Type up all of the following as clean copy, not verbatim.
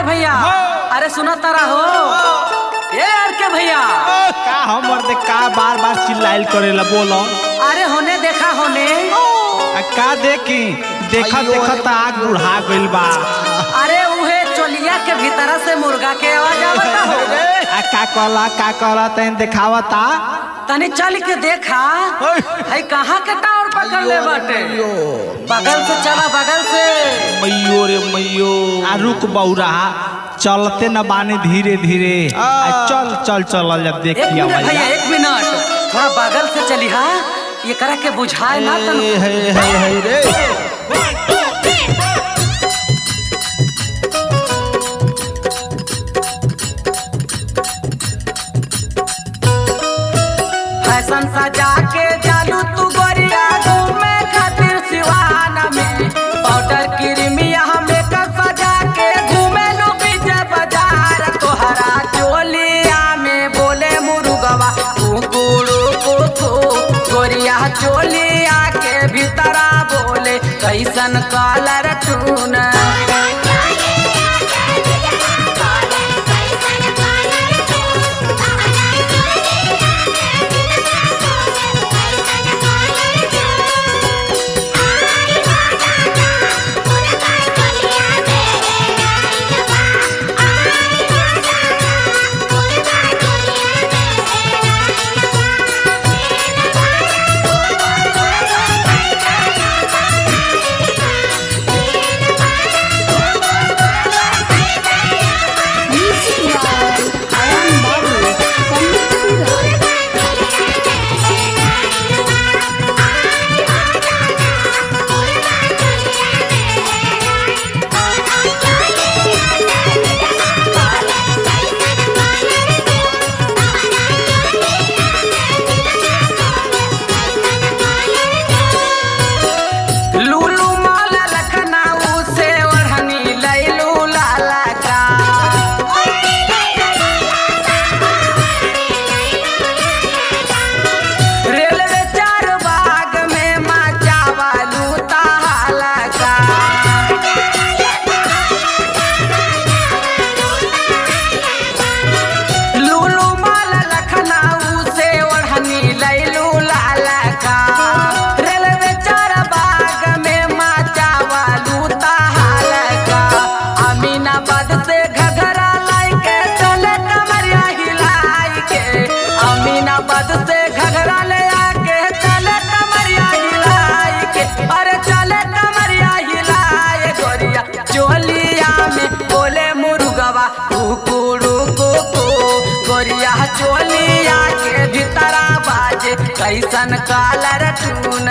भैया अरे सुना तारा हो ये आर के भैया का हमर दे का बार बार चिल्लाइल करेला बोलो। अरे होने देखा होने का देखी देखा देखा तो आग बुढ़ा गइल बा। अरे उहे चोलिया के भीतर से मुर्गा के आवाज आवता हो का कहला तैन दिखावता तनी चल के देखा है कहाँ के टावर पकड़ ले बाटे बगल से चला बगल से मैयो रे मैयो आ रुक बौरा चलते न बानी धीरे धीरे चल चल चल जब देखिए भैया 1 मिनट थोड़ा बगल से चली हा ये करा के बुझाए ना तन है रे फैशन सजा के जालू तू गोरिया घूमे खातिर सिवान में पाउडर क्रीमिया मेकअप सजा के घूमे लो बीजे बाजार तोहरा चोलिया में बोले मुर्गवा कुकुड़ू कुकू गोरिया चोलिया के भीतरा बोले कैसन कलर टून चोलिया के भीतरा बाजे कैसन कलर टून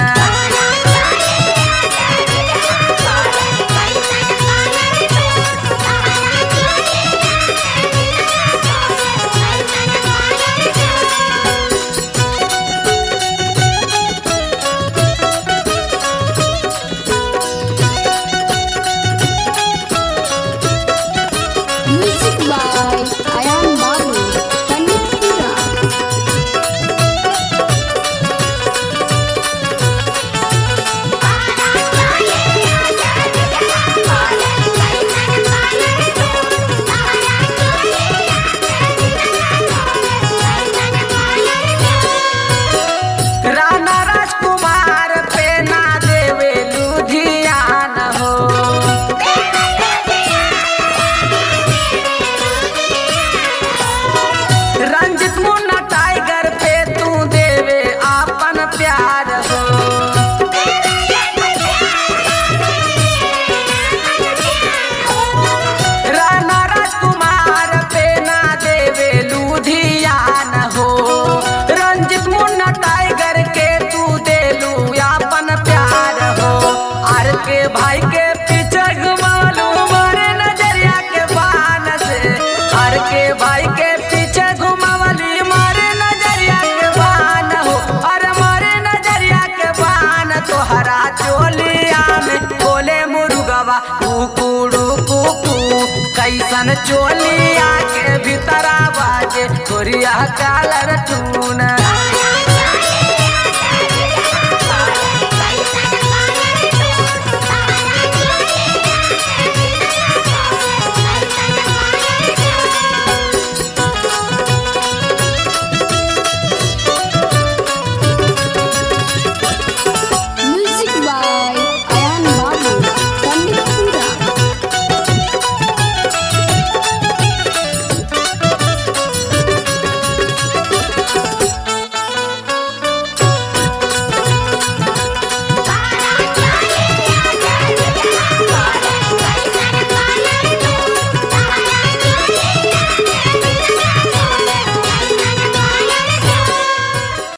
भाई के पीछे घुमालू मारे नजरिया के बान से हर के भाई के पीछे घुमावली मारे नजरिया के बान हो अरे मारे नजरिया के बान तोहरा चोलिया में बोले मुर्गवा कुकुड़ू कुकू कैसन चोलिया के भीतरा बाजे गोरिया कलर टून